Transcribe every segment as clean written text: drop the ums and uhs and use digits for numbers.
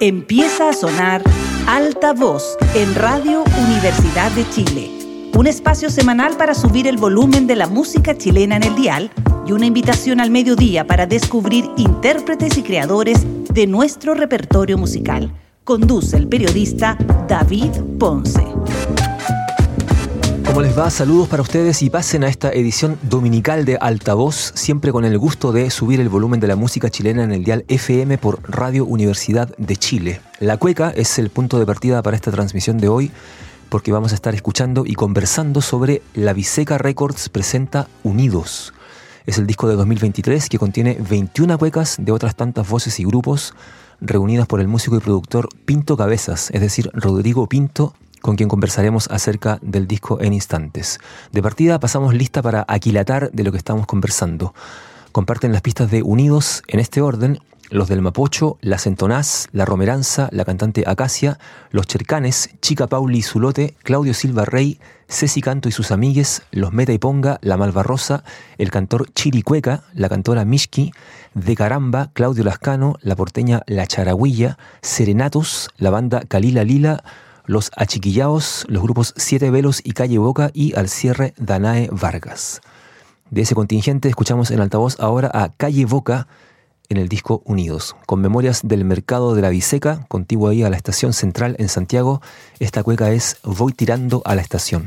Empieza a sonar Altavoz en Radio Universidad de Chile. Un espacio semanal para subir el volumen de la música chilena en el dial y una invitación al mediodía para descubrir intérpretes y creadores de nuestro repertorio musical. Conduce el periodista David Ponce. ¿Cómo les va? Saludos para ustedes y pasen a esta edición dominical de Altavoz, siempre con el gusto de subir el volumen de la música chilena en el dial FM por Radio Universidad de Chile. La cueca es el punto de partida para esta transmisión de hoy, porque vamos a estar escuchando y conversando sobre La Biseca Records presenta Unidos. Es el disco de 2023 que contiene 21 cuecas de otras tantas voces y grupos reunidas por el músico y productor Pinto Cabezas, es decir, Rodrigo Pinto, con quien conversaremos acerca del disco en instantes. De partida pasamos lista para aquilatar de lo que estamos conversando. Comparten las pistas de Unidos en este orden: los del Mapocho, la Centonás, la Romeranza, la cantante Acacia, los Chercanes, Chica Pauli y Zulote, Claudio Silva Rey, Ceci Canto y sus amigues, los Meta y Ponga, la Malvarrosa, el cantor Chiricueca, la cantora Mishki, De Caramba, Claudio Lascano, la porteña La Charagüilla, Serenatos, la banda Calila Lila, los Achiquillaos, los grupos Siete Velos y Calle Boca, y al cierre Danae Vargas. De ese contingente escuchamos en altavoz ahora a Calle Boca en el disco Unidos. Con memorias del mercado de la Biseca, contiguo ahí a la estación central en Santiago, esta cueca es Voy tirando a la estación.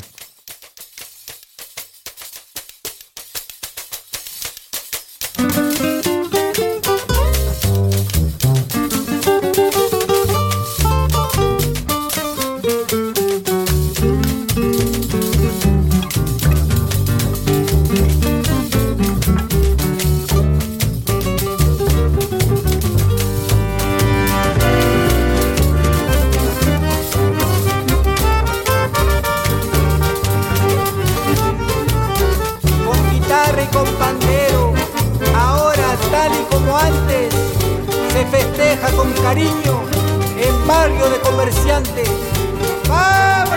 Con cariño en barrio de comerciantes. ¡Vamos!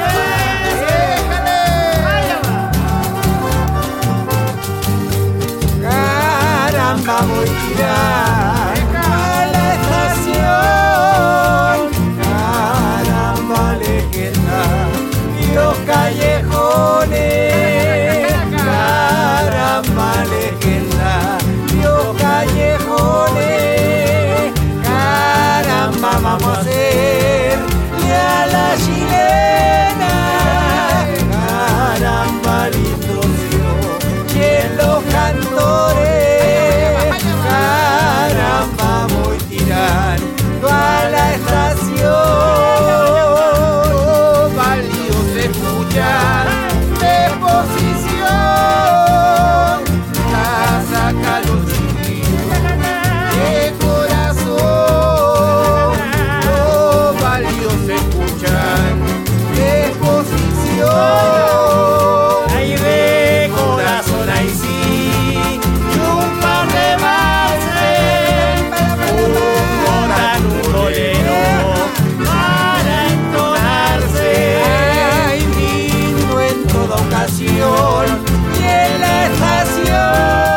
Caramba, voy a tirar a la estación. Caramba, leyenda y los callejones. Caramba, leyenda y los callejones. Vamos a hacerle a la chilena. Caramba, lindo Dios, y en los cantores. Caramba, voy tirando a la estación. Válidos escuchar de posición. La saca los chiquillos de corazón. Ahí ve corazón, ahí sí, y un par de valses, un bolero para entonarse. Ay, lindo en toda ocasión y en la estación.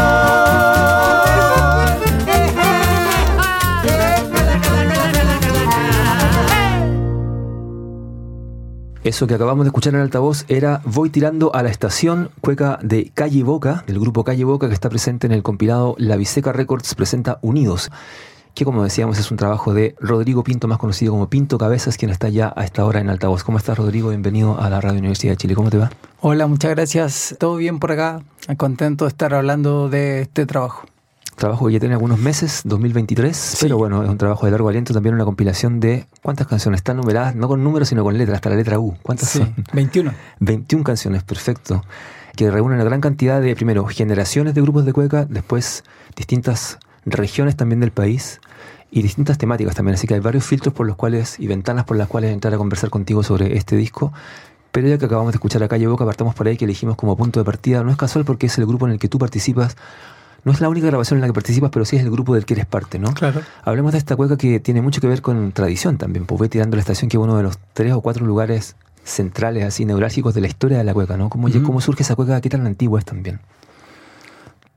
Eso que acabamos de escuchar en altavoz era Voy tirando a la estación, cueca de Calle Boca, del grupo Calle Boca, que está presente en el compilado La Biseca Records presenta Unidos, que, como decíamos, es un trabajo de Rodrigo Pinto, más conocido como Pinto Cabezas, quien está ya a esta hora en altavoz. ¿Cómo estás, Rodrigo? Bienvenido a la Radio Universidad de Chile. ¿Cómo te va? Hola, muchas gracias. ¿Todo bien por acá? Contento de estar hablando de este trabajo. Trabajo que ya tiene algunos meses, 2023, sí. Pero bueno, es un trabajo de largo aliento, también una compilación de... ¿Cuántas canciones? Están numeradas, no con números, sino con letras, hasta la letra U. ¿Cuántas son? 21. 21 canciones, perfecto. Que reúnen una gran cantidad de, primero, generaciones de grupos de cueca, después distintas regiones también del país y distintas temáticas también. Así que hay varios filtros por los cuales y ventanas por las cuales entrar a conversar contigo sobre este disco. Pero ya que acabamos de escuchar a Calle Boca, partamos por ahí, que elegimos como punto de partida. No es casual porque es el grupo en el que tú participas. No es la única grabación en la que participas, pero sí es el grupo del que eres parte, ¿no? Claro. Hablemos de esta cueca que tiene mucho que ver con tradición también. Pues Voy tirando a la estación, que es uno de los 3 o 4 lugares centrales, así neurálgicos de la historia de la cueca, ¿no? ¿Cómo surge esa cueca? ¿Qué tan antigua es también?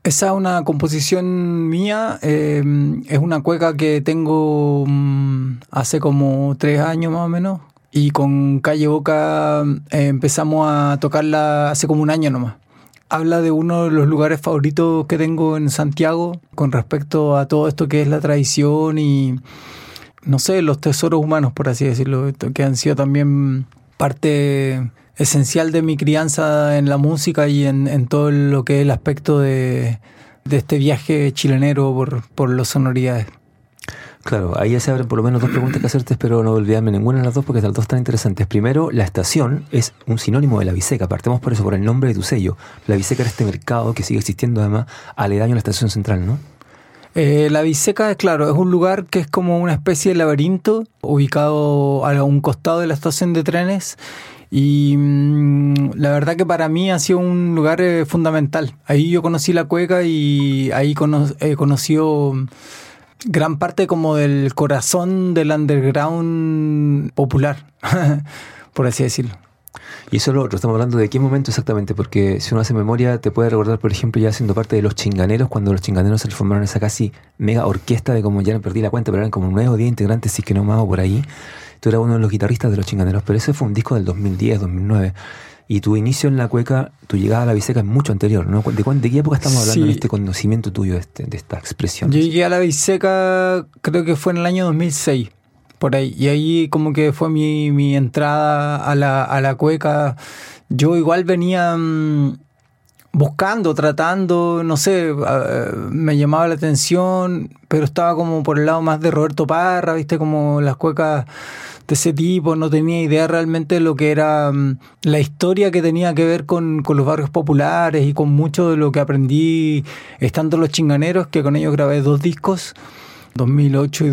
Esa es una composición mía, es una cueca que tengo hace como 3 años más o menos, y con Calle Boca empezamos a tocarla hace como 1 año nomás. Habla de uno de los lugares favoritos que tengo en Santiago con respecto a todo esto que es la tradición y, no sé, los tesoros humanos, por así decirlo, que han sido también parte esencial de mi crianza en la música y en todo lo que es el aspecto de este viaje chilenero por las sonoridades. Claro, ahí ya se abren por lo menos 2 preguntas que hacerte, espero no olvidarme ninguna de las 2 porque las 2 están interesantes. Primero, la estación es un sinónimo de La Biseca, partemos por eso, por el nombre de tu sello. La Biseca era este mercado que sigue existiendo además aledaño a la estación central, ¿no? La Biseca, claro, es un lugar que es como una especie de laberinto ubicado a un costado de la estación de trenes. Y la verdad que para mí ha sido un lugar fundamental. Ahí yo conocí la cueca y ahí conoció gran parte como del corazón del underground popular, por así decirlo. Y eso es lo otro, estamos hablando de qué momento exactamente, porque si uno hace memoria te puede recordar, por ejemplo, ya siendo parte de Los Chinganeros, cuando Los Chinganeros se formaron esa casi mega orquesta de como ya no perdí la cuenta, pero eran como 9 o 10 integrantes, si es que no más o por ahí. Tú eras uno de los guitarristas de Los Chinganeros, pero ese fue un disco del 2010, 2009. Y tu inicio en la cueca, tu llegada a La Biseca es mucho anterior, ¿no? ¿De qué época estamos hablando en este conocimiento tuyo de esta expresión? Yo llegué a La Biseca, creo que fue en el año 2006, por ahí. Y ahí como que fue mi entrada a la cueca. Yo igual venía buscando, tratando, no sé, me llamaba la atención, pero estaba como por el lado más de Roberto Parra, ¿viste? Como las cuecas de ese tipo, no tenía idea realmente de lo que era la historia que tenía que ver con los barrios populares y con mucho de lo que aprendí estando en Los Chinganeros, que con ellos grabé 2 discos, 2008 y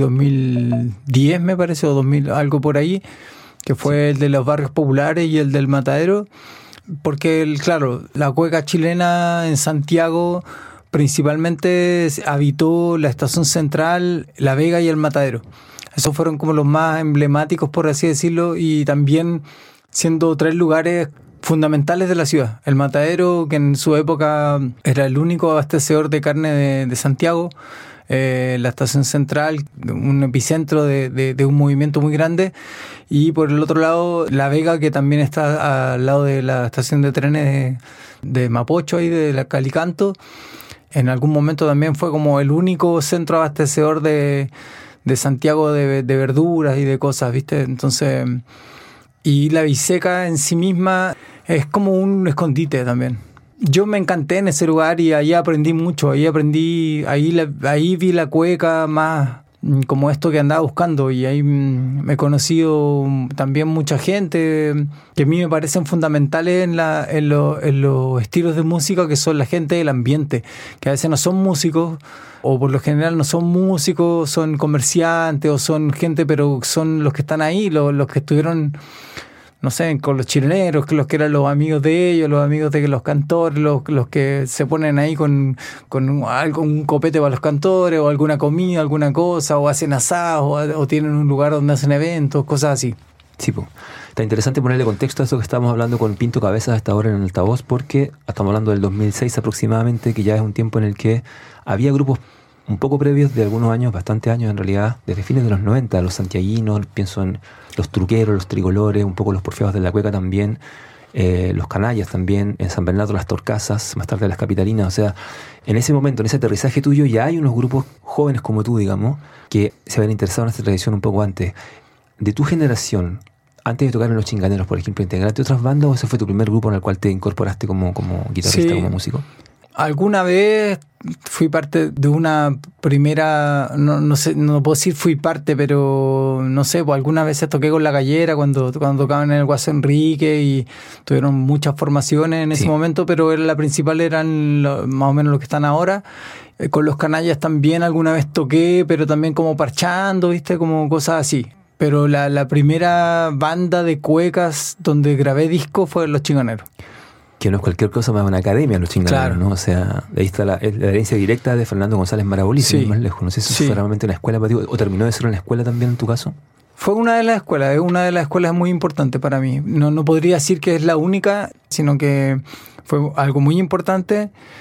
2010 me parece, o 2000, algo por ahí, que fue el de los barrios populares y el del Matadero, porque claro, la cueca chilena en Santiago principalmente habitó la Estación Central, La Vega y el Matadero. Esos fueron como los más emblemáticos, por así decirlo, y también siendo 3 lugares fundamentales de la ciudad. El Matadero, que en su época era el único abastecedor de carne de Santiago. La Estación Central, un epicentro de un movimiento muy grande. Y por el otro lado, La Vega, que también está al lado de la estación de trenes de Mapocho, ahí de la Calicanto. En algún momento también fue como el único centro abastecedor de Santiago de verduras y de cosas, ¿viste? Entonces, y La Biseca en sí misma es como un escondite también. Yo me encanté en ese lugar y ahí aprendí mucho, ahí vi la cueca más como esto que andaba buscando, y ahí me he conocido también mucha gente que a mí me parecen fundamentales en los estilos de música, que son la gente del ambiente, que a veces no son músicos, o por lo general no son músicos, son comerciantes o son gente, pero son los que están ahí, los que estuvieron, no sé, con los chileneros, los que eran los amigos de ellos, los amigos de los cantores, los que se ponen ahí con algo, un copete para los cantores, o alguna comida, alguna cosa, o hacen asados, o tienen un lugar donde hacen eventos, cosas así. Sí, pues. Está interesante ponerle contexto a eso que estamos hablando con Pinto Cabezas hasta ahora en el altavoz, porque estamos hablando del 2006 aproximadamente, que ya es un tiempo en el que había grupos un poco previos de algunos años, bastantes años en realidad, desde fines de los 90, los santiaguinos, pienso en los truqueros, los tricolores, un poco los porfiados de la cueca también, los canallas también, en San Bernardo las torcasas, más tarde las capitalinas. O sea, en ese momento, en ese aterrizaje tuyo, ya hay unos grupos jóvenes como tú, digamos, que se habían interesado en esta tradición un poco antes. De tu generación, antes de tocar en Los Chinganeros, por ejemplo, ¿integraste otras bandas o ese fue tu primer grupo en el cual te incorporaste como guitarrista, sí, como músico? Alguna vez fui parte de una primera, no sé, no puedo decir fui parte, pero no sé, pues algunas veces toqué con La Gallera cuando tocaban en el Guaso Enrique, y tuvieron muchas formaciones en ese momento, pero la principal eran más o menos los que están ahora. Con los Canallas también alguna vez toqué, pero también como parchando, ¿viste? Como cosas así. Pero la primera banda de cuecas donde grabé disco fue Los Chinganeros. Que no es cualquier cosa más una academia, Los Chinganeros, claro, ¿no? O sea, ahí está la herencia directa de Fernando González Maraboli, sí, más lejos. No sé si fue realmente una escuela para ti, o terminó de ser una escuela también en tu caso. Fue una de las escuelas, es una de las escuelas muy importantes para mí. No podría decir que es la única, sino que fue algo muy importante.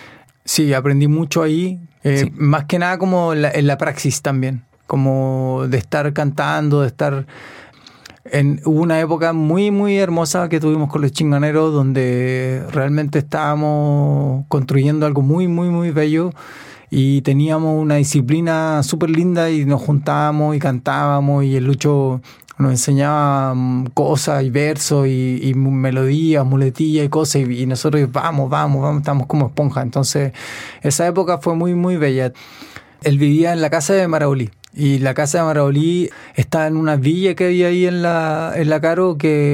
Sí, aprendí mucho ahí, Sí. más que nada como en la praxis también, como de estar cantando, de estar... Hubo una época muy, muy hermosa que tuvimos con los Chinganeros, donde realmente estábamos construyendo algo muy, muy, muy bello y teníamos una disciplina súper linda y nos juntábamos y cantábamos y el Lucho nos enseñaba cosas y versos y melodías, muletillas y cosas y nosotros vamos, estamos como esponja. Entonces esa época fue muy, muy bella. Él vivía en la casa de Marabolí. Y la casa de Marabolí está en una villa que había ahí en la Caro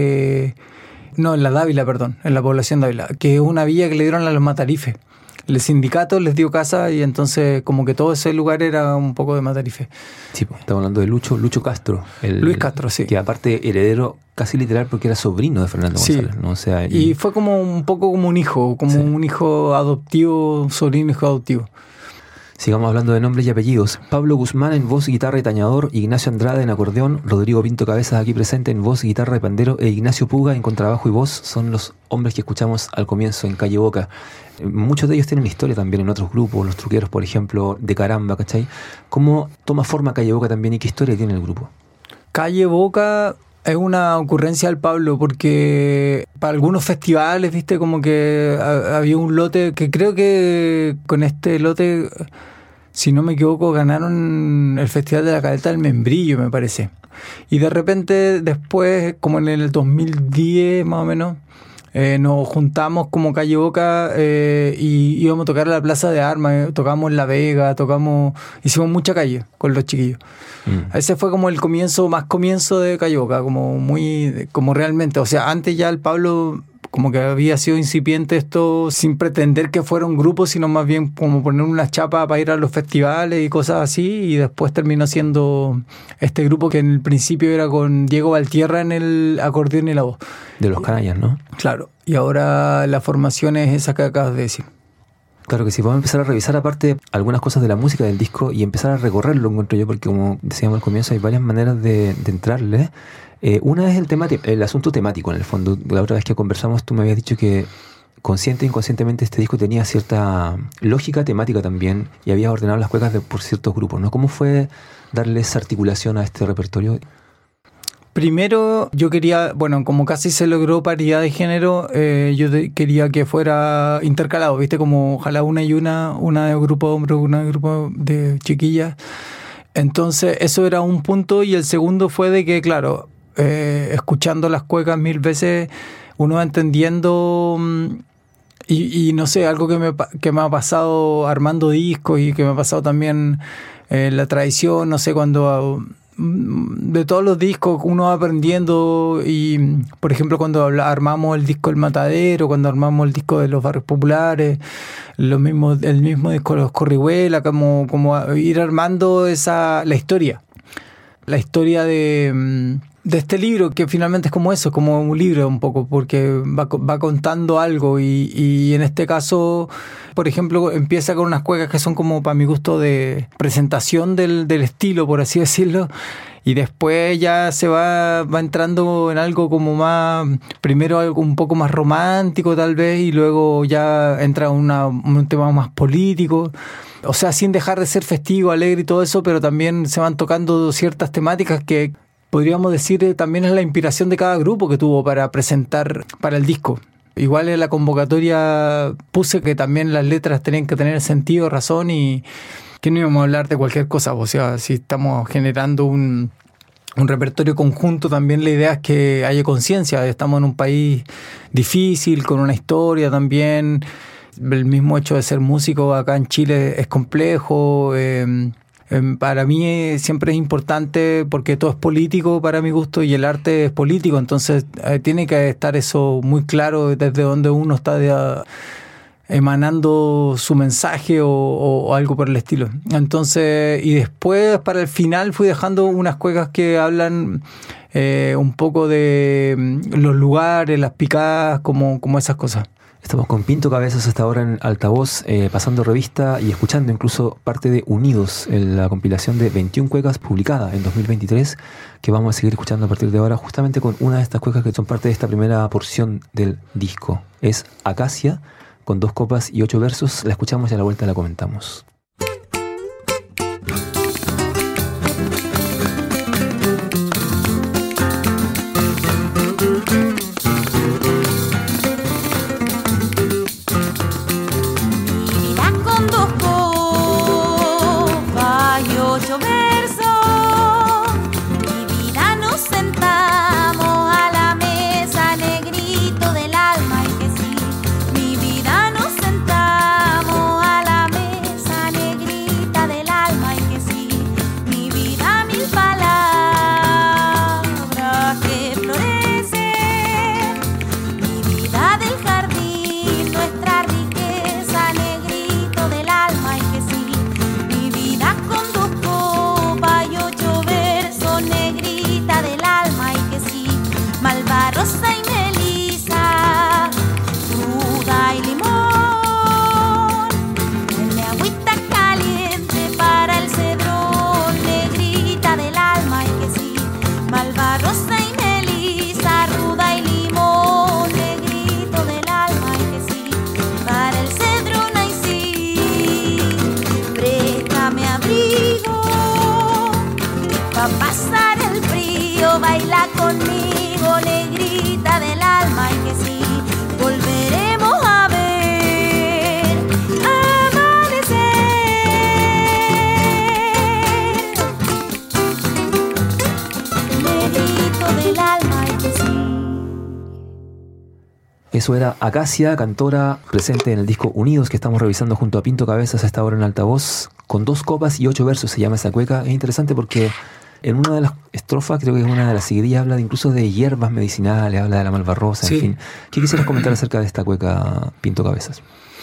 en la Dávila, perdón, en la población Dávila, que es una villa que le dieron a los Matarife. El sindicato les dio casa y entonces como que todo ese lugar era un poco de Matarife. Sí, pues, estamos hablando de Lucho Castro. Luis Castro, sí. Que aparte heredero casi literal porque era sobrino de Fernando González, sí. ¿no? O sea, y fue como un poco como un hijo, sí. Un hijo adoptivo, sobrino hijo adoptivo. Sigamos hablando de nombres y apellidos. Pablo Guzmán en voz, guitarra y tañador, Ignacio Andrade en acordeón, Rodrigo Pinto Cabezas aquí presente en voz, guitarra y pandero, e Ignacio Puga en contrabajo y voz son los hombres que escuchamos al comienzo en Calle Boca. Muchos de ellos tienen historia también en otros grupos, los truqueros, por ejemplo, de Caramba, ¿cachai? ¿Cómo toma forma Calle Boca también y qué historia tiene el grupo? Calle Boca es una ocurrencia del Pablo porque para algunos festivales, viste, como que había un lote que creo que con este lote, si no me equivoco, ganaron el Festival de la Caleta del Membrillo, me parece. Y de repente después, como en el 2010 más o menos, nos juntamos como Calle Boca y íbamos a tocar a la Plaza de Armas, tocamos en La Vega, hicimos mucha calle con los chiquillos. Ese fue como el más comienzo de Calle Boca, como realmente, o sea, antes ya el Pablo como que había sido incipiente esto sin pretender que fuera un grupo, sino más bien como poner una chapa para ir a los festivales y cosas así, y después terminó siendo este grupo que en el principio era con Diego Valtierra en el acordeón y la voz. De los canallas, ¿no? Claro, y ahora la formación es esa que acabas de decir. Claro que sí, vamos a empezar a revisar aparte algunas cosas de la música del disco y empezar a recorrerlo, encuentro yo, porque como decíamos al comienzo hay varias maneras de entrarle. Una es el asunto temático en el fondo. La otra vez que conversamos tú me habías dicho que consciente e inconscientemente este disco tenía cierta lógica temática también y habías ordenado las cuecas por ciertos grupos, ¿no? ¿Cómo fue darles articulación a este repertorio? Primero, yo quería, como casi se logró paridad de género, yo quería que fuera intercalado, ¿viste? Como ojalá una de grupo de hombres, una de grupo de chiquillas. Entonces, eso era un punto. Y el segundo fue de que, claro, escuchando las cuecas 1000 veces, uno va entendiendo... Y no sé, algo que me ha pasado armando discos y que me ha pasado también la tradición, no sé, cuando... de todos los discos uno va aprendiendo y por ejemplo cuando armamos el disco El Matadero, cuando armamos el disco de los Barrios Populares, el mismo disco de los Corrihuela, como ir armando la historia de este libro, que finalmente es como eso, como un libro un poco, porque va contando algo y en este caso, por ejemplo, empieza con unas cuecas que son como, para mi gusto, de presentación del estilo, por así decirlo, y después ya se va entrando en algo como más, primero algo un poco más romántico tal vez, y luego ya entra un tema más político. O sea, sin dejar de ser festivo, alegre y todo eso, pero también se van tocando ciertas temáticas que podríamos decir también es la inspiración de cada grupo que tuvo para presentar para el disco. Igual en la convocatoria puse que también las letras tenían que tener sentido, razón, y que no íbamos a hablar de cualquier cosa. O sea, si estamos generando un repertorio conjunto, también la idea es que haya conciencia. Estamos en un país difícil, con una historia también. El mismo hecho de ser músico acá en Chile es complejo. Para mí siempre es importante porque todo es político para mi gusto y el arte es político, entonces tiene que estar eso muy claro desde donde uno está emanando su mensaje o algo por el estilo. Entonces, y después para el final fui dejando unas cuecas que hablan un poco de los lugares, las picadas, como esas cosas. Estamos con Pinto Cabezas hasta ahora en altavoz, pasando revista y escuchando incluso parte de Unidos, en la compilación de 21 cuecas publicada en 2023, que vamos a seguir escuchando a partir de ahora, justamente con una de estas cuecas que son parte de esta primera porción del disco. Es Acacia, con 2 copas y 8 versos. La escuchamos y a la vuelta la comentamos. Eso era Acacia, cantora presente en el disco Unidos, que estamos revisando junto a Pinto Cabezas a esta hora en Altavoz, con 2 copas y 8 versos se llama esa cueca. Es interesante porque en una de las estrofas, creo que es una de las seguidillas, habla incluso de hierbas medicinales, habla de la malvarrosa, en fin. ¿Qué quisieras comentar acerca de esta cueca, Pinto Cabezas?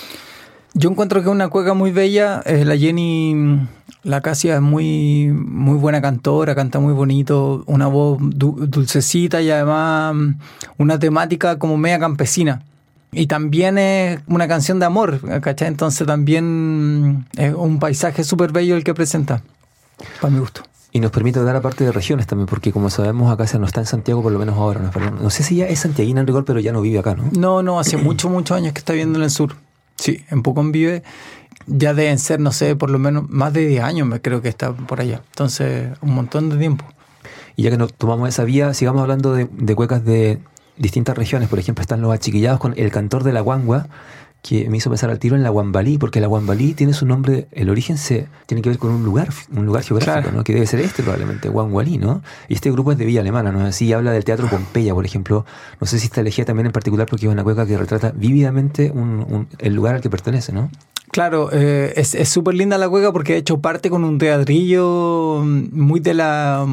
Yo encuentro que es una cueca muy bella. La Jenny, la Acacia, es muy buena cantora, canta muy bonito, una voz dulcecita y además una temática como media campesina. Y también es una canción de amor, ¿cachai? Entonces también es un paisaje súper bello el que presenta, para mi gusto. Y nos permite dar aparte de regiones también, porque como sabemos Acacia no está en Santiago, por lo menos ahora. No sé si ya es santiaguina en rigor, pero ya no vive acá, ¿no? No, hace muchos años que está viviendo en el sur. Sí, en Pucón vive. Ya deben ser, no sé, por lo menos más de 10 años creo que está por allá. Entonces, un montón de tiempo. Y ya que nos tomamos esa vía, sigamos hablando de cuecas de distintas regiones. Por ejemplo, están los achiquillados con El Cantor de la Guangua, que me hizo pensar al tiro en la Guambalí, porque la Guambalí tiene su nombre, el origen tiene que ver con un lugar geográfico, claro, ¿no? Que debe ser probablemente, Guangualí, ¿no? Y este grupo es de Villa Alemana, ¿no? Así habla del Teatro Pompeya, por ejemplo. No sé si está elegida también en particular porque es una cueca que retrata vívidamente el lugar al que pertenece, ¿no? Claro, es súper linda la cueca porque de hecho parte con un teatrillo muy de la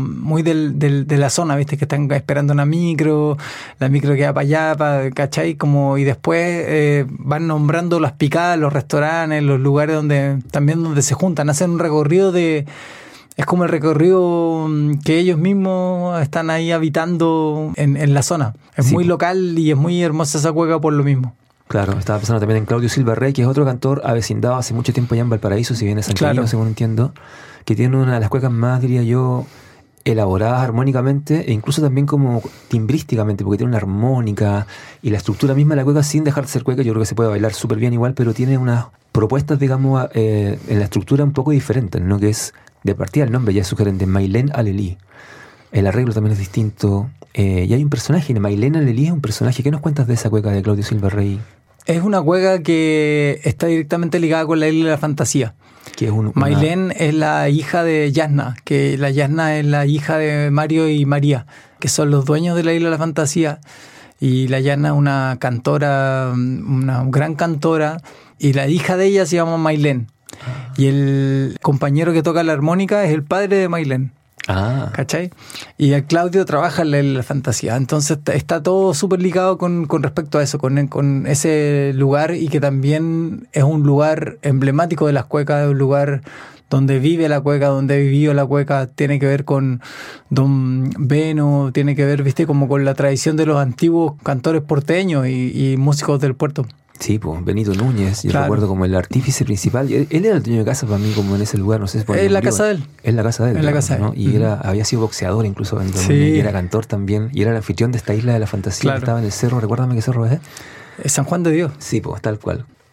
zona, ¿viste? Que están esperando una micro, la micro que va para allá, ¿cachai? Y después van nombrando las picadas, los restaurantes, los lugares donde se juntan, hacen un recorrido es como el recorrido que ellos mismos están ahí habitando en la zona. Es muy local y es muy hermosa esa cueca por lo mismo. Claro, estaba pensando también en Claudio Silva Rey, que es otro cantor avecindado hace mucho tiempo ya en Valparaíso, si bien es santiaguino, según entiendo, que tiene una de las cuecas más, diría yo, elaboradas armónicamente e incluso también como timbrísticamente, porque tiene una armónica y la estructura misma de la cueca, sin dejar de ser cueca, yo creo que se puede bailar súper bien igual, pero tiene unas propuestas, digamos, en la estructura un poco diferentes, ¿no? Que es, de partida el nombre ya es sugerente, Mailén Alelí. El arreglo también es distinto. Y hay un personaje, Mailén Alelí es un personaje. ¿Qué nos cuentas de esa cueca de Claudio Silva Rey? Es una cueca que está directamente ligada con la Isla de la Fantasía. Mailén es la hija de Yasna, que la Yasna es la hija de Mario y María, que son los dueños de la Isla de la Fantasía. Y la Yasna es una cantora, una gran cantora, y la hija de ella se llama Mailén. Y el compañero que toca la armónica es el padre de Mailén. ¿Cachai? Y el Claudio trabaja en la fantasía. Entonces está todo súper ligado con respecto a eso, con ese lugar, y que también es un lugar emblemático de las cuecas, es un lugar donde vive la cueca, donde vivió la cueca. Tiene que ver con Don Beno, tiene que ver, viste, como con la tradición de los antiguos cantores porteños y músicos del puerto. Sí, pues Benito Núñez, yo recuerdo como el artífice principal. Él era el dueño de casa para mí, como en ese lugar, no sé si es la casa de él. Es la casa de él. Es la casa de él. ¿No? Y había sido boxeador incluso Benito Núñez, y era cantor también, y era el anfitrión de esta Isla de la Fantasía, que estaba en el cerro. Recuérdame qué cerro es. Es San Juan de Dios. Sí, pues tal cual.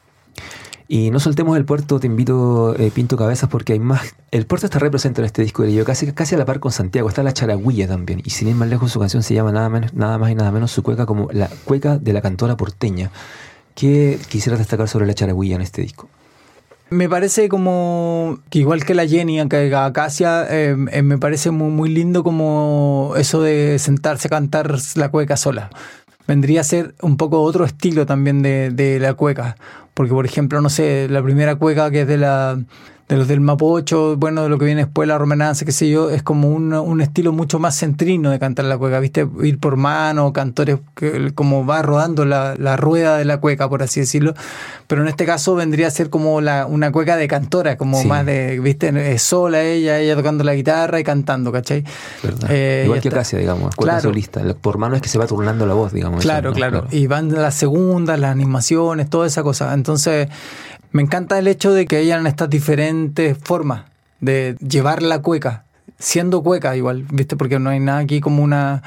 Y no soltemos el puerto, te invito, Pinto Cabezas, porque hay más. El puerto está representado en este disco de yo, casi a la par con Santiago. Está la Charagüilla también. Y sin ir más lejos, su canción se llama nada más y nada menos su cueca como la cueca de la cantora porteña. ¿Qué quisieras destacar sobre la Charagüilla en este disco? Me parece como que igual que la Jenny, que Acacia, me parece muy lindo como eso de sentarse a cantar la cueca sola. Vendría a ser un poco otro estilo también de la cueca. Porque, por ejemplo, no sé, la primera cueca que es de los del Mapocho, bueno, de lo que viene después, la Romananza, qué sé yo, es como un estilo mucho más centrino de cantar la cueca, ¿viste? Ir por mano, cantores, que como va rodando la rueda de la cueca, por así decirlo. Pero en este caso vendría a ser como una cueca de cantora, como sí, más de, ¿viste? Sola ella tocando la guitarra y cantando, ¿cachai? Igual que Acacia, digamos, cueca claro, solista. Por mano es que se va turnando la voz, digamos. Claro, eso, ¿no? Claro. Y van las segundas, las animaciones, toda esa cosa. Entonces, me encanta el hecho de que hayan estas diferentes formas de llevar la cueca, siendo cueca igual, ¿viste? Porque no hay nada aquí como una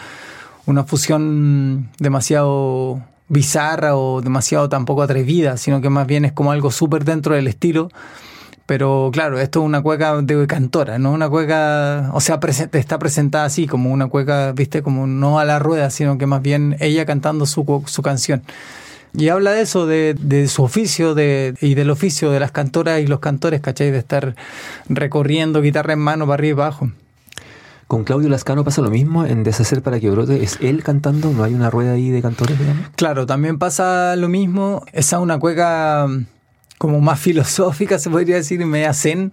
fusión demasiado bizarra o demasiado tampoco atrevida, sino que más bien es como algo súper dentro del estilo. Pero claro, esto es una cueca de cantora, no una cueca, o sea, está presentada así, como una cueca, ¿viste? Como no a la rueda, sino que más bien ella cantando su canción. Y habla de eso, de su oficio y del oficio de las cantoras y los cantores, ¿cachai? De estar recorriendo guitarra en mano para arriba y para abajo. ¿Con Claudio Lascano pasa lo mismo en Deshacer para que brote? ¿Es él cantando? ¿No hay una rueda ahí de cantores, digamos? Claro, también pasa lo mismo. Esa es una cueca como más filosófica, se podría decir, media zen,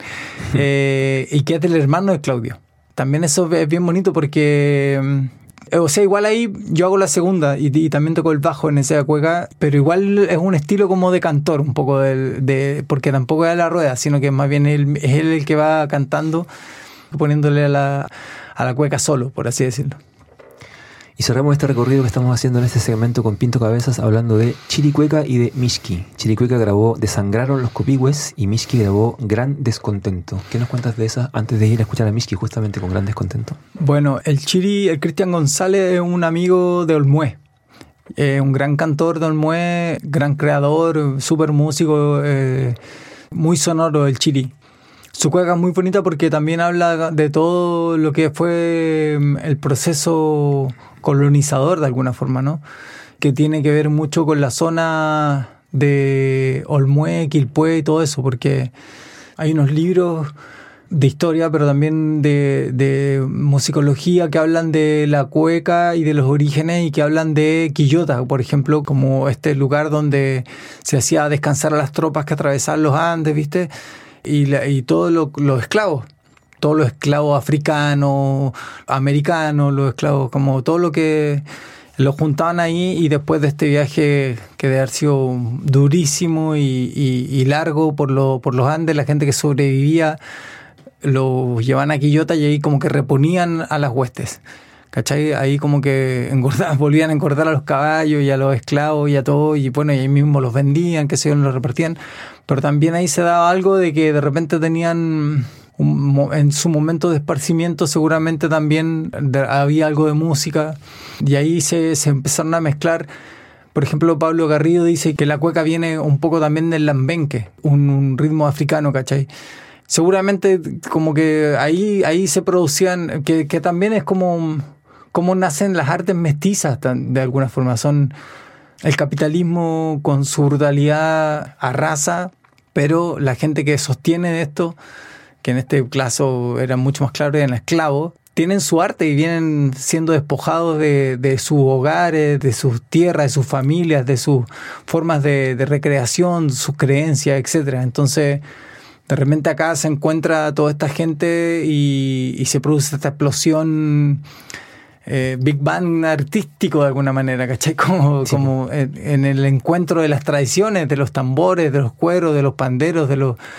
y que es del hermano de Claudio. También eso es bien bonito porque... O sea, igual ahí yo hago la segunda y también toco el bajo en esa cueca, pero igual es un estilo como de cantor, un poco porque tampoco es la rueda, sino que más bien es él el que va cantando, poniéndole a la cueca solo, por así decirlo. Y cerramos este recorrido que estamos haciendo en este segmento con Pinto Cabezas hablando de Chiricueca y de Mishki. Chiricueca grabó Desangraron los Copigües y Mishki grabó Gran Descontento. ¿Qué nos cuentas de esa antes de ir a escuchar a Mishki justamente con Gran Descontento? Bueno, el Cristian González es un amigo de Olmué. Un gran cantor de Olmué, gran creador, súper músico, muy sonoro el Chiri. Su cueca es muy bonita porque también habla de todo lo que fue el proceso colonizador de alguna forma, ¿no? Que tiene que ver mucho con la zona de Olmué, Quilpué y todo eso, porque hay unos libros de historia, pero también de musicología que hablan de la cueca y de los orígenes y que hablan de Quillota, por ejemplo, como este lugar donde se hacía descansar a las tropas que atravesaban los Andes, ¿viste? Y todos los esclavos africanos, americanos, los esclavos, como todo lo que los juntaban ahí, y después de este viaje que debe haber sido durísimo y largo por los Andes, la gente que sobrevivía los llevaban a Quillota y ahí como que reponían a las huestes, ¿cachai? Ahí como que volvían a engordar a los caballos y a los esclavos y a todo, y bueno, y ahí mismo los vendían, qué sé yo, los repartían. Pero también ahí se daba algo de que de repente tenían, en su momento de esparcimiento seguramente también había algo de música, y ahí se empezaron a mezclar. Por ejemplo, Pablo Garrido dice que la cueca viene un poco también del lambenque, un ritmo africano, ¿cachai? Seguramente como que ahí se producían, que también es como nacen las artes mestizas de alguna forma. Son el capitalismo con su brutalidad arrasa, pero la gente que sostiene esto, que en este caso era mucho más claro, eran esclavos, tienen su arte y vienen siendo despojados de sus hogares, de sus tierras, de sus familias, de sus formas de recreación, sus creencias, etcétera. Entonces, de repente acá se encuentra toda esta gente y se produce esta explosión Big Bang artístico de alguna manera, ¿cachai? Como en el encuentro de las tradiciones, de los tambores, de los cueros, de los panderos,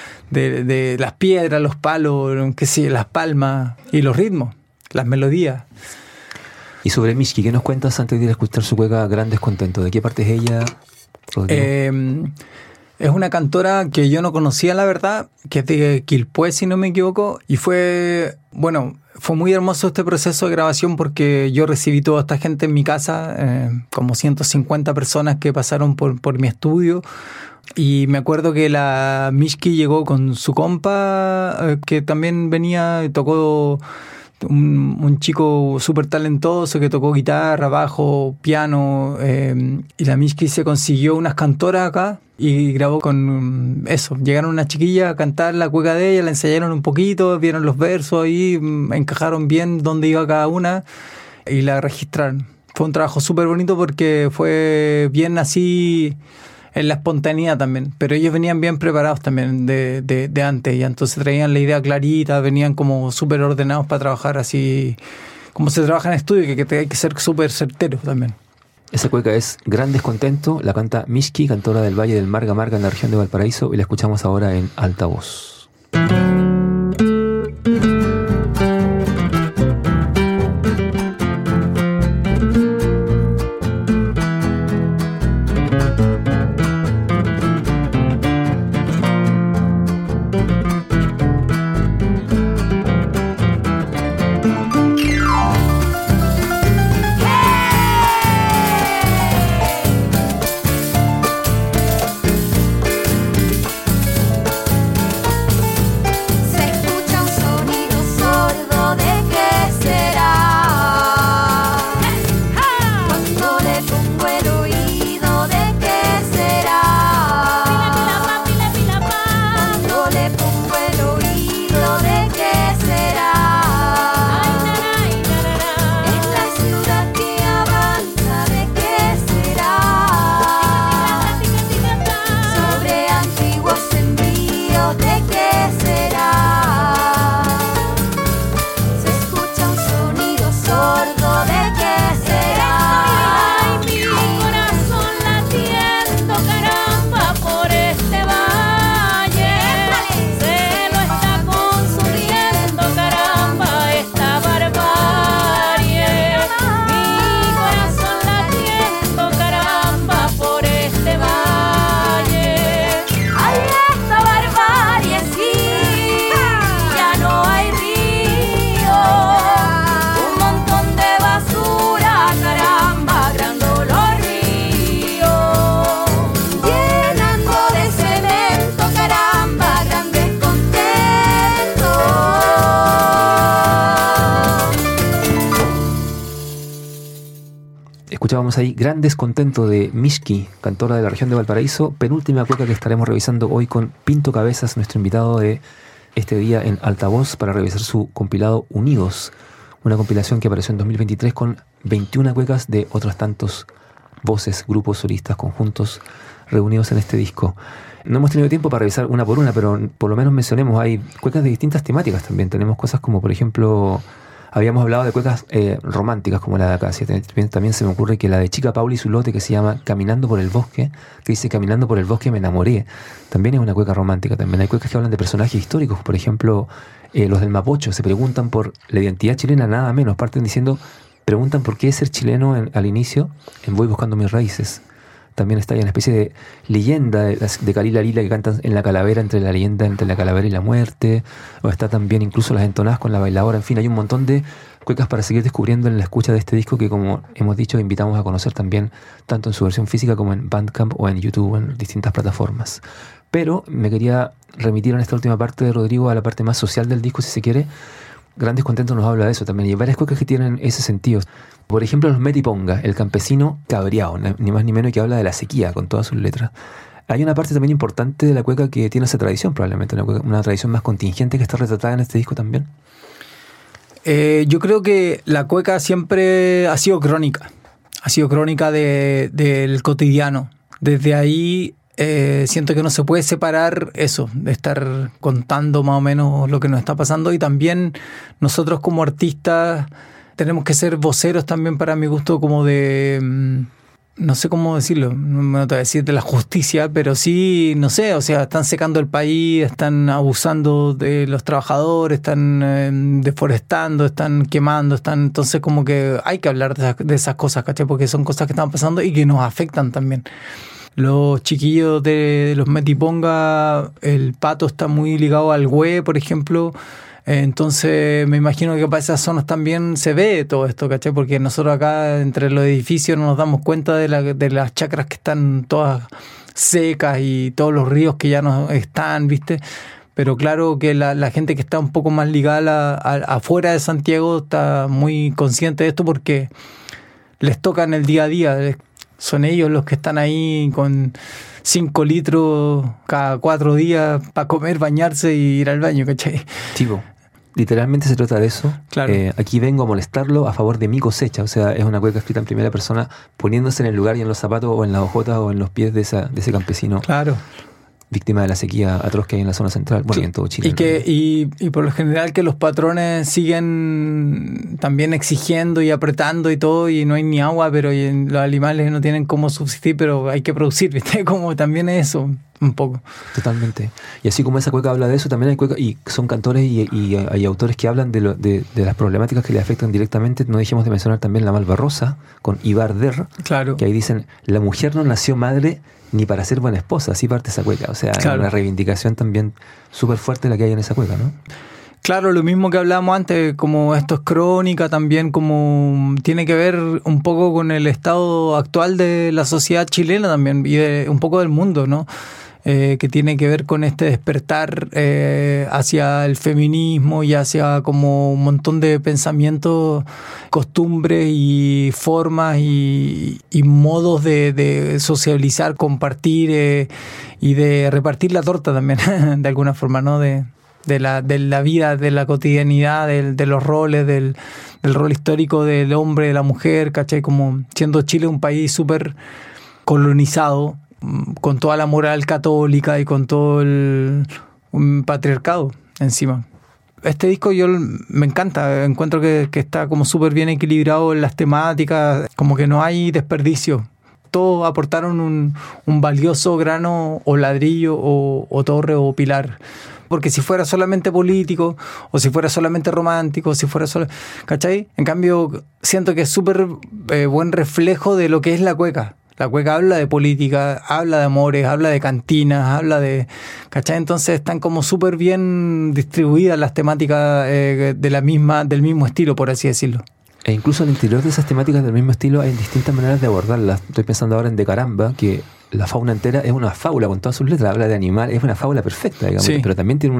de las piedras, los palos, qué sé, las palmas y los ritmos, las melodías. Y sobre Mishki, ¿qué nos cuentas antes de ir a escuchar su cueca Gran Descontento? ¿De qué parte es ella, Rodrigo? Es una cantora que yo no conocía, la verdad, que es de Quilpué, si no me equivoco, y fue muy hermoso este proceso de grabación porque yo recibí toda esta gente en mi casa, como 150 personas que pasaron por mi estudio, Y me acuerdo que la Mishki llegó con su compa, que también venía y tocó, un chico súper talentoso que tocó guitarra, bajo, piano, y la Mishki se consiguió unas cantoras acá y grabó con eso. Llegaron unas chiquillas a cantar la cueca de ella, la ensayaron un poquito, vieron los versos ahí, encajaron bien dónde iba cada una y la registraron. Fue un trabajo súper bonito porque fue bien así en la espontaneidad también, pero ellos venían bien preparados también de antes, y entonces traían la idea clarita, venían como súper ordenados para trabajar así como se trabaja en estudio, que hay que ser súper certeros también. Esa cueca es Gran Descontento, la canta Mishki, cantora del Valle del Marga Marga en la región de Valparaíso, y la escuchamos ahora en Altavoz. Escuchábamos ahí Gran Descontento de Mishki, cantora de la región de Valparaíso, penúltima cueca que estaremos revisando hoy con Pinto Cabezas, nuestro invitado de este día en Altavoz, para revisar su compilado Unidos, una compilación que apareció en 2023 con 21 cuecas de otros tantos voces, grupos, solistas, conjuntos reunidos en este disco. No hemos tenido tiempo para revisar una por una, pero por lo menos mencionemos, hay cuecas de distintas temáticas también. Tenemos cosas como, por ejemplo, habíamos hablado de cuecas románticas como la de Acacia. También se me ocurre que la de Chica Paula y su lote, que se llama Caminando por el Bosque, que dice Caminando por el Bosque me enamoré, también es una cueca romántica. También hay cuecas que hablan de personajes históricos, por ejemplo, los del Mapocho se preguntan por la identidad chilena, nada menos, parten diciendo, preguntan por qué ser chileno al inicio, en Voy buscando mis raíces. También está ahí una especie de leyenda de Calila Lila que cantan en la calavera, entre la leyenda entre la calavera y la muerte. O está también incluso las entonadas con la bailadora. En fin, hay un montón de cuecas para seguir descubriendo en la escucha de este disco que, como hemos dicho, invitamos a conocer también tanto en su versión física como en Bandcamp o en YouTube, en distintas plataformas. Pero me quería remitir en esta última parte de Rodrigo a la parte más social del disco, si se quiere. Gran Descontento nos habla de eso también. Y hay varias cuecas que tienen ese sentido. Por ejemplo, Los Metiponga, el campesino cabreado, ni más ni menos, que habla de la sequía con todas sus letras. Hay una parte también importante de la cueca que tiene esa tradición, probablemente, una tradición más contingente que está retratada en este disco también. Yo creo que la cueca siempre ha sido crónica del cotidiano. Desde ahí siento que no se puede separar eso, de estar contando más o menos lo que nos está pasando, y también nosotros como artistas tenemos que ser voceros también, para mi gusto, como de, no sé cómo decirlo, no te voy a decir de la justicia, pero sí, no sé, o sea, están secando el país, están abusando de los trabajadores, están deforestando, están quemando, entonces como que hay que hablar de esas cosas, ¿cachai? Porque son cosas que están pasando y que nos afectan también. Los chiquillos de los Metiponga, el Pato está muy ligado al güey, por ejemplo. Entonces me imagino que para esas zonas también se ve todo esto, ¿cachai? Porque nosotros acá entre los edificios no nos damos cuenta de las chacras que están todas secas y todos los ríos que ya no están, ¿viste? Pero claro que la gente que está un poco más ligada afuera de Santiago está muy consciente de esto porque les toca en el día a día. Son ellos los que están ahí con 5 litros cada 4 días para comer, bañarse y ir al baño, ¿cachai? Tipo, literalmente se trata de eso. Claro. Aquí vengo a molestarlo a favor de mi cosecha. O sea, es una cueca escrita en primera persona, poniéndose en el lugar y en los zapatos o en las hojotas o en los pies de ese campesino. Claro. Víctima de la sequía atroz que hay en la zona central, bueno, y en todo Chile. Y por lo general que los patrones siguen también exigiendo y apretando y todo, y no hay ni agua, pero los animales no tienen cómo subsistir, pero hay que producir, ¿viste? Como también es eso, un poco. Totalmente. Y así como esa cueca habla de eso, también hay cuecas, y son cantores y hay autores que hablan de las problemáticas que le afectan directamente. No dejemos de mencionar también la Malvarrosa, con Ibar Der, claro, que ahí dicen, la mujer no nació madre ni para ser buena esposa, así parte esa cueca. O sea, claro, una reivindicación también súper fuerte la que hay en esa cueca, ¿no? Claro, lo mismo que hablábamos antes, como esto es crónica también, como tiene que ver un poco con el estado actual de la sociedad chilena también, y un poco del mundo, ¿no? Que tiene que ver con este despertar hacia el feminismo y hacia como un montón de pensamientos, costumbres y formas y modos de socializar, compartir y de repartir la torta también, de alguna forma, ¿no? De la vida, de la cotidianidad, de los roles, del rol histórico del hombre, de la mujer, ¿cachai? Como siendo Chile un país súper colonizado, con toda la moral católica y con todo el patriarcado encima. Este disco yo me encanta, encuentro que está como súper bien equilibrado en las temáticas, como que no hay desperdicio. Todos aportaron un valioso grano o ladrillo o torre o pilar. Porque si fuera solamente político, o si fuera solamente romántico, si fuera solo, ¿cachai? En cambio, siento que es súper buen reflejo de lo que es la cueca. La cueca habla de política, habla de amores, habla de cantinas, habla de... ¿cachai? Entonces están como súper bien distribuidas las temáticas del mismo estilo, por así decirlo. E incluso al interior de esas temáticas del mismo estilo hay distintas maneras de abordarlas. Estoy pensando ahora en De Caramba, que la fauna entera es una fábula con todas sus letras, habla de animales, es una fábula perfecta, digamos, sí, pero también tiene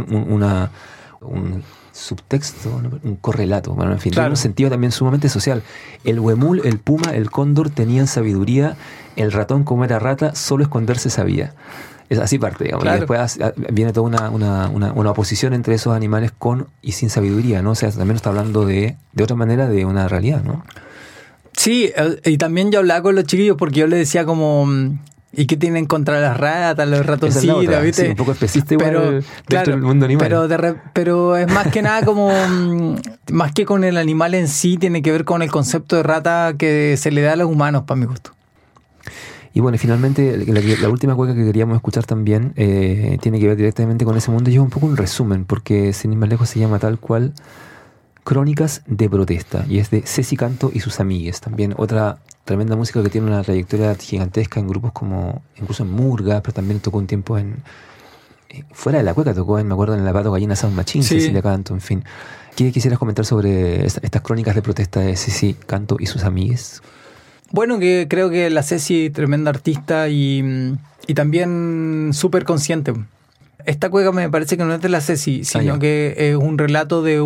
un subtexto, un correlato, bueno, en fin, claro, tiene un sentido también sumamente social. El huemul, el puma, el cóndor tenían sabiduría, el ratón, como era rata, solo esconderse sabía. Es así parte, digamos. Claro. Y después viene toda una oposición entre esos animales con y sin sabiduría, ¿no? O sea, también está hablando de otra manera de una realidad, ¿no? Sí, y también yo hablaba con los chiquillos porque yo les decía como... ¿Y qué tienen contra las ratas, los ratoncitos, viste? Sí, un poco especista igual, pero, dentro claro, del mundo animal. Pero es más que nada como... más que con el animal en sí, tiene que ver con el concepto de rata que se le da a los humanos, para mi gusto. Y bueno, finalmente, la última cueca que queríamos escuchar también tiene que ver directamente con ese mundo. Y es un poco un resumen, porque sin ir más lejos se llama tal cual Crónicas de Protesta. Y es de Ceci Canto y sus amigues. También otra tremenda música que tiene una trayectoria gigantesca en grupos como, incluso en Murga, pero también tocó un tiempo fuera de la cueca, tocó me acuerdo en la Pato Gallina Sound Machine, sí, Cecilia Canto, en fin. ¿Qué quisieras comentar sobre estas crónicas de protesta de Ceci Canto y sus amigues? Bueno, que creo que la Ceci, tremenda artista y también súper consciente. Esta cueca me parece que no es de la Ceci, sino que es un relato de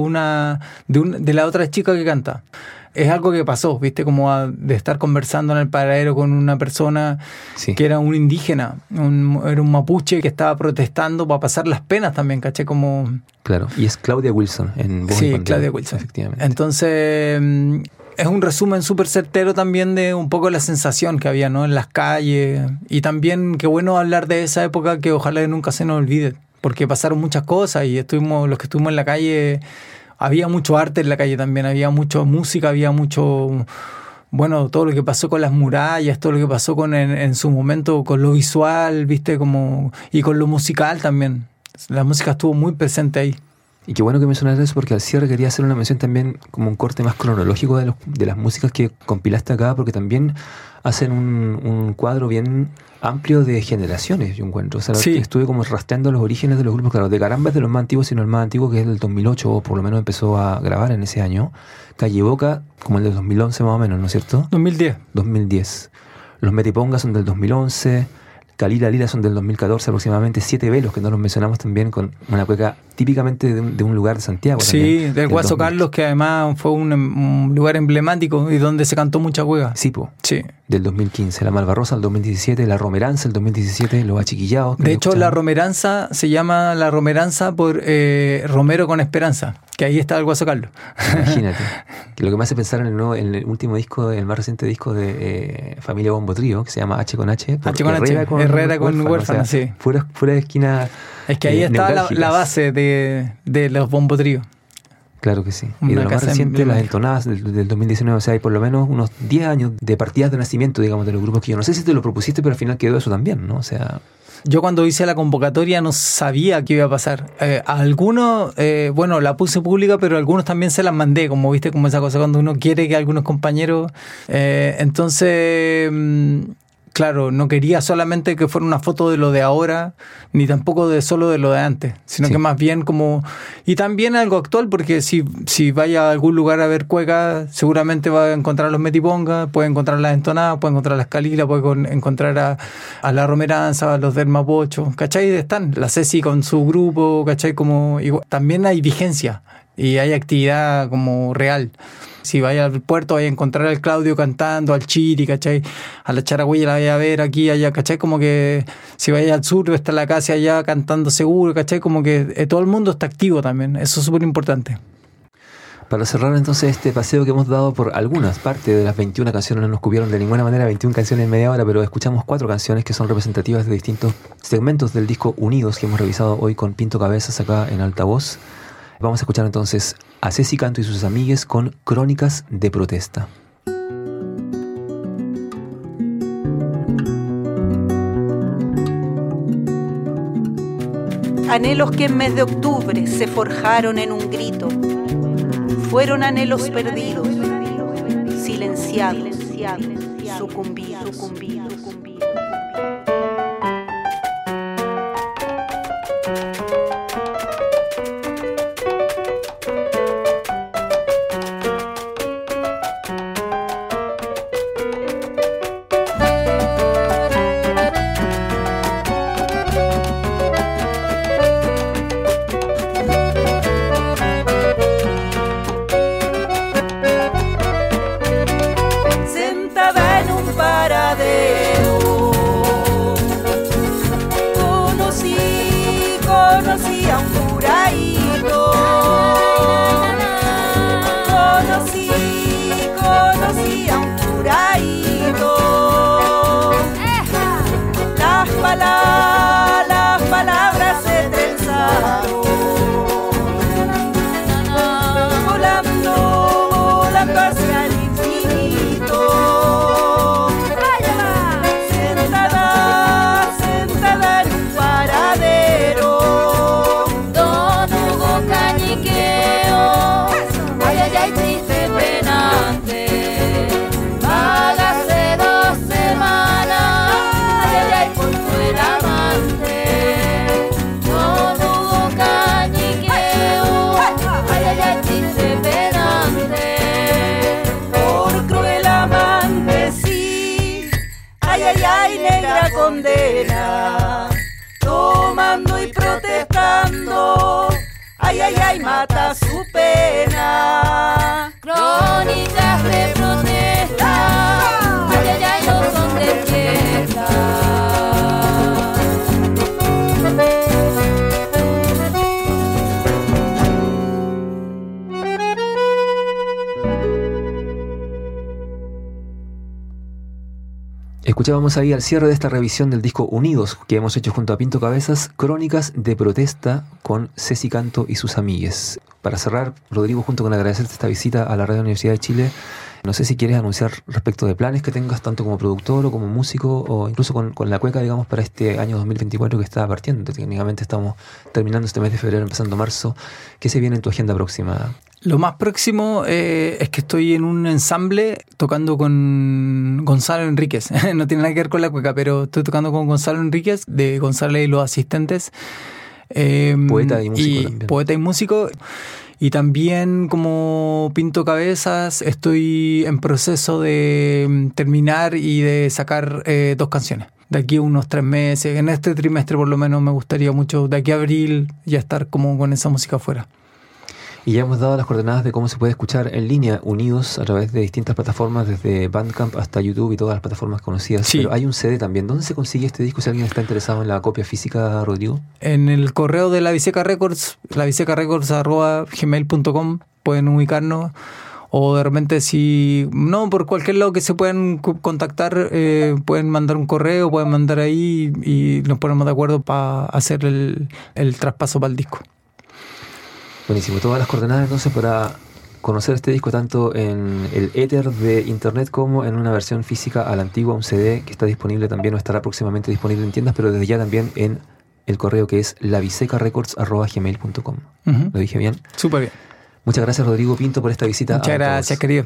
la otra chica que canta. Es algo que pasó, ¿viste? Como de estar conversando en el paradero con una persona que era un indígena, era un mapuche que estaba protestando para pasar las penas también, ¿caché? Como... Claro, y es Claudia Wilson en Voz Sí, Claudia Wilson. Efectivamente. Entonces, es un resumen súper certero también de un poco la sensación que había, ¿no? En las calles. Y también qué bueno hablar de esa época que ojalá nunca se nos olvide, porque pasaron muchas cosas y los que estuvimos en la calle... Había mucho arte en la calle también, había mucha música, había mucho... Bueno, todo lo que pasó con las murallas, todo lo que pasó en su momento con lo visual, ¿viste? Y con lo musical también. La música estuvo muy presente ahí. Y qué bueno que mencionas eso, porque al cierre quería hacer una mención también como un corte más cronológico de las músicas que compilaste acá, porque también hacen un cuadro bien amplio de generaciones, yo encuentro. O sea, sí, estuve como rastreando los orígenes de los grupos. Claro, De Caramba es de los más antiguos, sino el más antiguo, que es del 2008, o por lo menos empezó a grabar en ese año. Calle Boca, como el del 2011 más o menos, ¿no es cierto? 2010. Los Metipongas son del 2011... Calila Lila son del 2014 aproximadamente. 7 velos, que no los mencionamos también, con una cueca típicamente de un lugar de Santiago. Sí, también, del Guaso Carlos, que además fue un lugar emblemático y donde se cantó mucha cueca. Sí, po. Sí. Del 2015. La Malvarrosa del 2017, la Romeranza del 2017, los Achiquillados. De hecho, la Romeranza se llama la Romeranza por Romero con Esperanza, que ahí está el Guaso Carlos. Imagínate. Lo que me hace pensar en el último disco, el más reciente disco de Familia Bombo Trío, que se llama H con H. H con H, Herrera con Huérfano, o sea, sí. Fuera de esquina. Es que ahí está la base de los Bombo Trío. Claro que sí. Y de lo más reciente, las entonadas del 2019, o sea, hay por lo menos unos 10 años de partidas de nacimiento, digamos, de los grupos que yo no sé si te lo propusiste, pero al final quedó eso también, ¿no? O sea... Yo cuando hice la convocatoria no sabía qué iba a pasar. A algunos, bueno, la puse pública, pero a algunos también se las mandé, como viste, como esa cosa cuando uno quiere que algunos compañeros... entonces... Claro, no quería solamente que fuera una foto de lo de ahora, ni tampoco solo de lo de antes, sino que más bien como... Y también algo actual, porque si vaya a algún lugar a ver cueca, seguramente va a encontrar los metipongas, puede encontrar las entonadas, puede encontrar las calilas, puede encontrar a la Romeranza, a los del Mapocho, ¿cachai? Están la Ceci con su grupo, ¿cachai? Como, igual, también hay vigencia y hay actividad como real. Si vaya al puerto, vaya a encontrar al Claudio cantando, al Chiri, ¿cachai? A la Charagüilla la vaya a ver aquí, allá, ¿cachai? Como que si vaya al sur, está la casa allá cantando seguro, ¿cachai? Como que todo el mundo está activo también. Eso es súper importante. Para cerrar entonces este paseo que hemos dado por algunas partes de las 21 canciones, no nos cubrieron de ninguna manera 21 canciones en media hora, pero escuchamos 4 canciones que son representativas de distintos segmentos del disco Unidos que hemos revisado hoy con Pinto Cabezas acá en Altavoz. Vamos a escuchar entonces a Ceci Canto y sus amigues con Crónicas de Protesta. Anhelos que en mes de octubre se forjaron en un grito, fueron anhelos perdidos, silenciados, sucumbidos. Las palabras se trenzaron, volando hacia el infinito. Sentada en un paradero, Don Hugo Cañiqueo, ay, ay, ay, triste penante. Hágase 2 semanas, ay, ay, ay, por el amante. Don Hugo Cañiqueo, ay, ay, ay, triste penante. por cruel amante, sí, ay, ay, ay, negra condena, tomando y protestando, ay, ay, ay, mata su pena. Crónicas de protesta, ay, ay, ay, no son de fiesta. Escuchábamos ahí al cierre de esta revisión del disco Unidos que hemos hecho junto a Pinto Cabezas, Crónicas de Protesta con Ceci Canto y sus amigues. Para cerrar, Rodrigo, junto con agradecerte esta visita a la Radio Universidad de Chile, no sé si quieres anunciar respecto de planes que tengas tanto como productor o como músico o incluso con la cueca, digamos, para este año 2024 que está partiendo. Técnicamente estamos terminando este mes de febrero, empezando marzo. ¿Qué se viene en tu agenda próxima? Lo más próximo es que estoy en un ensamble tocando con Gonzalo Enríquez. No tiene nada que ver con la cueca, pero estoy tocando con Gonzalo Enríquez, de Gonzalo y los Asistentes. Poeta y músico también. Poeta y músico. Y también como pinto cabezas, estoy en proceso de terminar y de sacar 2 canciones. De aquí a unos 3 meses, en este trimestre por lo menos me gustaría mucho, de aquí a abril, ya estar como con esa música afuera. Y ya hemos dado las coordenadas de cómo se puede escuchar en línea, unidos a través de distintas plataformas, desde Bandcamp hasta YouTube y todas las plataformas conocidas. Sí. Pero hay un CD también. ¿Dónde se consigue este disco si alguien está interesado en la copia física, Rodrigo? En el correo de La Biseca Records, labisecarecords@gmail.com, pueden ubicarnos. O de repente, si no, por cualquier lado que se puedan contactar, pueden mandar un correo, pueden mandar ahí y nos ponemos de acuerdo para hacer el traspaso para el disco. Buenísimo. Todas las coordenadas entonces para conocer este disco tanto en el éter de internet como en una versión física a la antigua, un CD que está disponible también o estará próximamente disponible en tiendas, pero desde ya también en el correo que es labisecarecords@gmail.com. ¿Lo dije bien? Súper bien. Muchas gracias, Rodrigo Pinto, por esta visita. Muchas gracias, querido.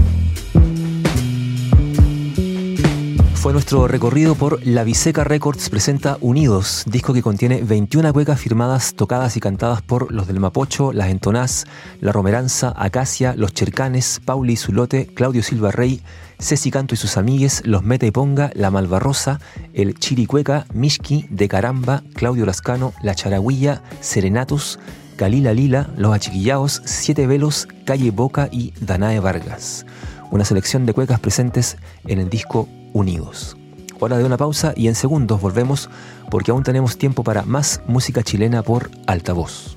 Fue nuestro recorrido por La Biseca Records presenta Unidos, disco que contiene 21 cuecas firmadas, tocadas y cantadas por los del Mapocho, las Entonás, la Romeranza, Acacia, los Chercanes, Pauli y Zulote, Claudio Silva Rey, Ceci Canto y sus amigues, los Meta y Ponga, la Malvarrosa, el Chiricueca, Mishki, De Caramba, Claudio Lascano, la Charagüilla, Serenatus, Calila Lila, los Achiquillaos, Siete Velos, Calle Boca y Danae Vargas. Una selección de cuecas presentes en el disco Unidos. Hora de una pausa y en segundos volvemos porque aún tenemos tiempo para más música chilena por Altavoz.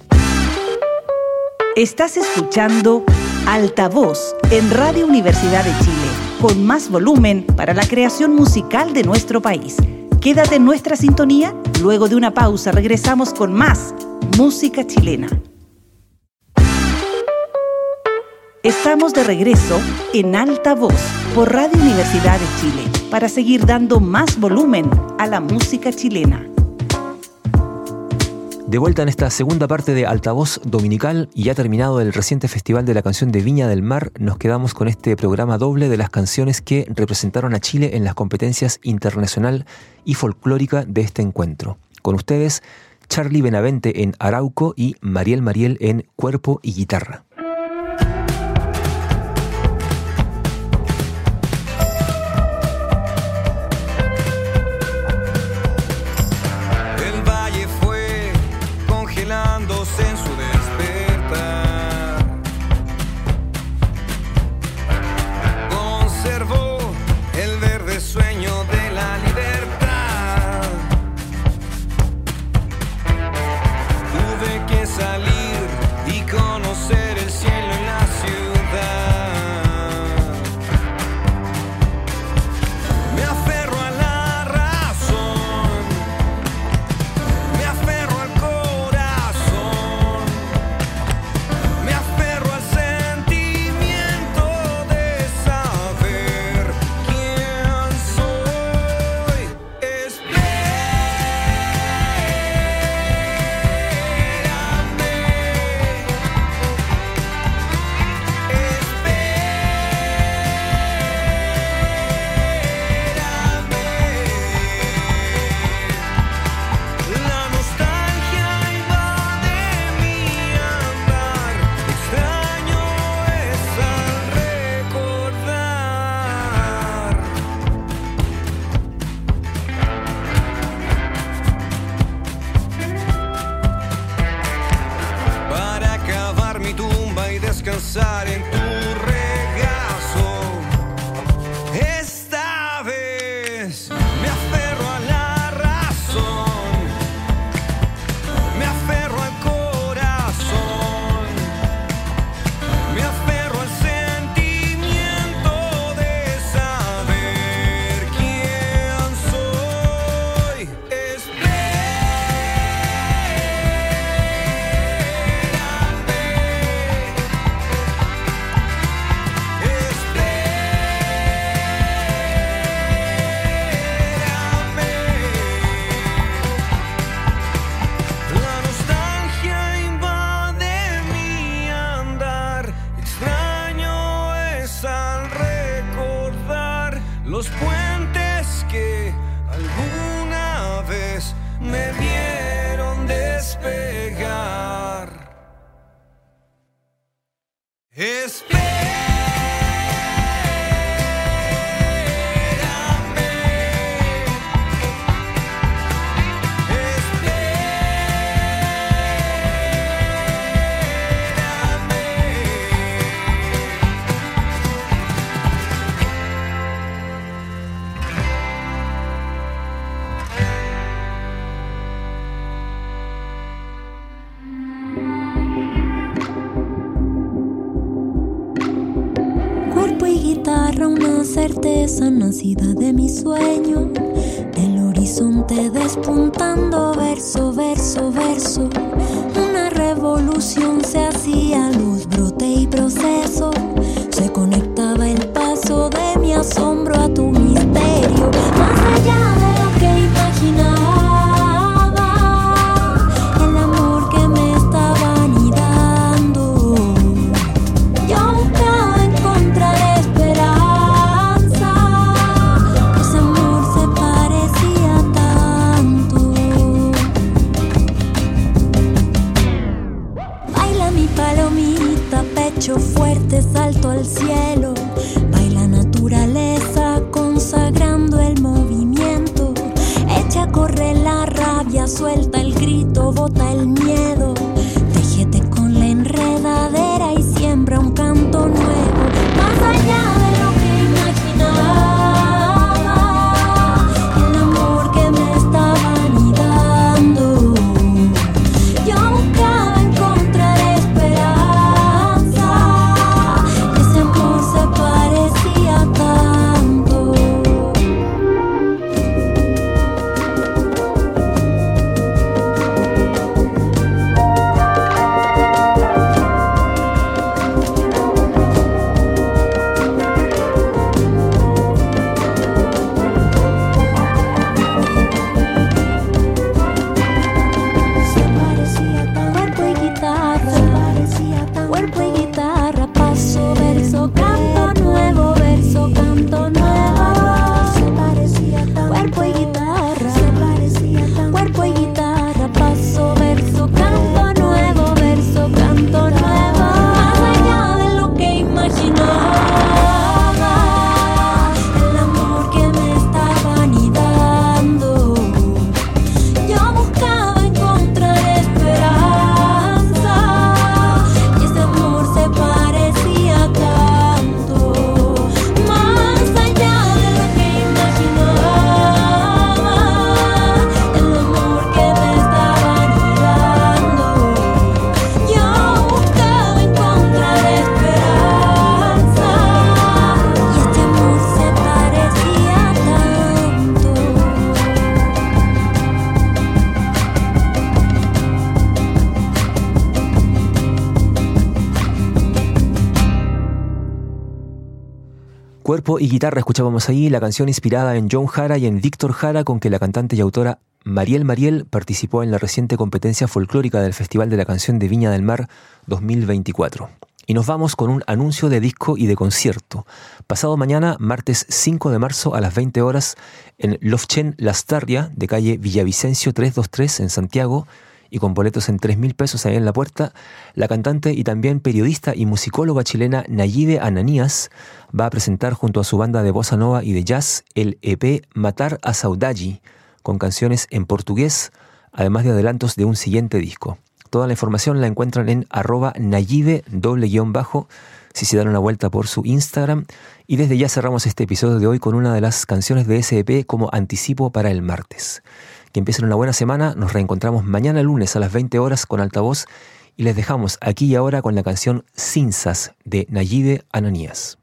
Estás escuchando Altavoz en Radio Universidad de Chile, con más volumen para la creación musical de nuestro país. Quédate en nuestra sintonía, luego de una pausa regresamos con más música chilena. Estamos de regreso en Altavoz por Radio Universidad de Chile para seguir dando más volumen a la música chilena. De vuelta en esta segunda parte de Altavoz Dominical y ya terminado el reciente Festival de la Canción de Viña del Mar, nos quedamos con este programa doble de las canciones que representaron a Chile en las competencias internacional y folclórica de este encuentro. Con ustedes, Charlie Benavente en Arauco y Mariel Mariel en Cuerpo y Guitarra. En su despertar conservó el verde sueño de la libertad. Tuve que salir y conocer el cielo en la ciudad. Me aferro a la razón, me aferro al corazón, me aferro al sentimiento de saber quién soy. La nostalgia invade mi andar, extraño es al recordar. Para cavar mi tumba y descansar en tu regazo. Esta vez me aferro a la razón, me aferro al corazón, me aferro al sentimiento de saber quién soy. La nostalgia invade mi andar, extraño es al recordar los puentes que alguna vez me vieron despegar. Certeza nacida de mi sueño, el horizonte despuntando verso, verso, verso. Una revolución se hacía, luz, brote y proceso. Se conectaba el paso de mi asombro a tu misterio. Más allá de lo que imaginaba, el amor que me estaba anidando. Yo buscaba encontrar esperanza. Pecho fuerte, salto al cielo, baila naturaleza consagrando el movimiento. Echa a correr la rabia, suelta el grito, bota el miedo. Téjete con la enredadera y siembra un canto nuevo. Más allá de lo que imaginaba, el amor que me estaba anidando. Yo buscaba encontrar esperanza. Cuerpo y guitarra escuchábamos ahí la canción inspirada en John Jara y en Víctor Jara, con que la cantante y autora Mariel Mariel participó en la reciente competencia folclórica del Festival de la Canción de Viña del Mar 2024. Y nos vamos con un anuncio de disco y de concierto. Pasado mañana, martes 5 de marzo a las 20 horas, en Lofchen Lastarria, de calle Villavicencio 323 en Santiago, y con boletos en 3.000 pesos ahí en la puerta, la cantante y también periodista y musicóloga chilena Nayibe Ananías va a presentar junto a su banda de bossa nova y de jazz el EP Matar a Saudade, con canciones en portugués, además de adelantos de un siguiente disco. Toda la información la encuentran en @Nayibe_, si se dan una vuelta por su Instagram. Y desde ya cerramos este episodio de hoy con una de las canciones de ese EP como anticipo para el martes. Que empiecen una buena semana, nos reencontramos mañana lunes a las 20 horas con Altavoz y les dejamos aquí y ahora con la canción Cinzas de Nayibe Ananías.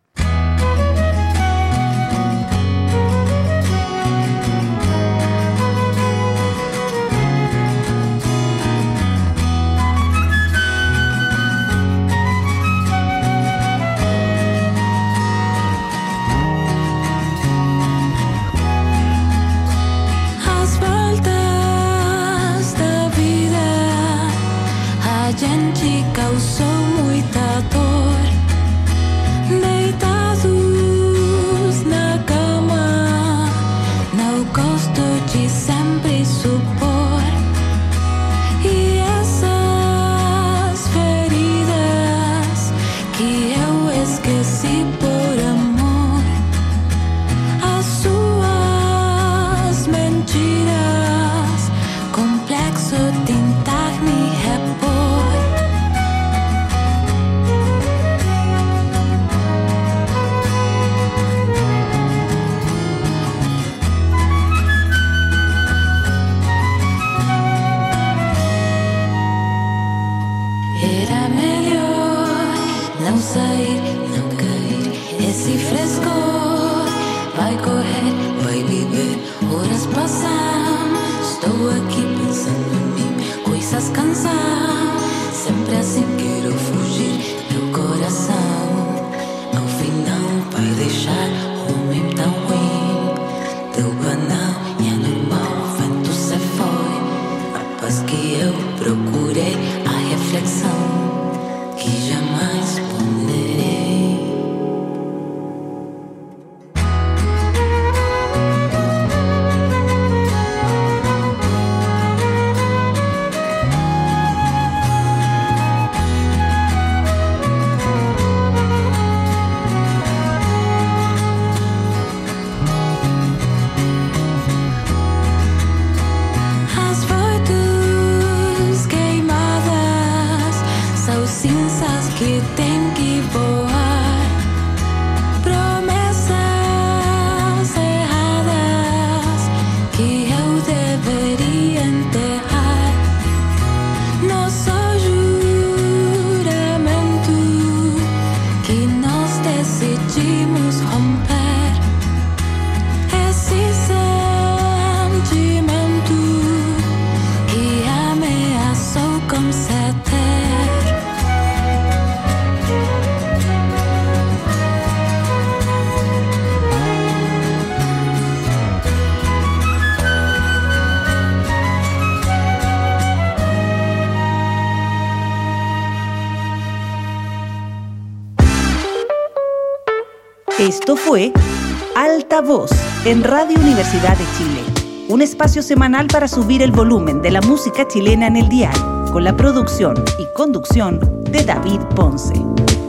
Gente causou muita dor, esse frescor vai correr, vai viver. Horas passam, estou aqui pensando em mim. Coisas cansam, sempre assim quero fugir. Meu coração, ao final, vai deixar o meu tão ruim. Teu banal e anormal, vento se foi. A paz que eu procurei, a reflexão que jamais ponderei. Esto fue Altavoz en Radio Universidad de Chile, un espacio semanal para subir el volumen de la música chilena en el dial, con la producción y conducción de David Ponce.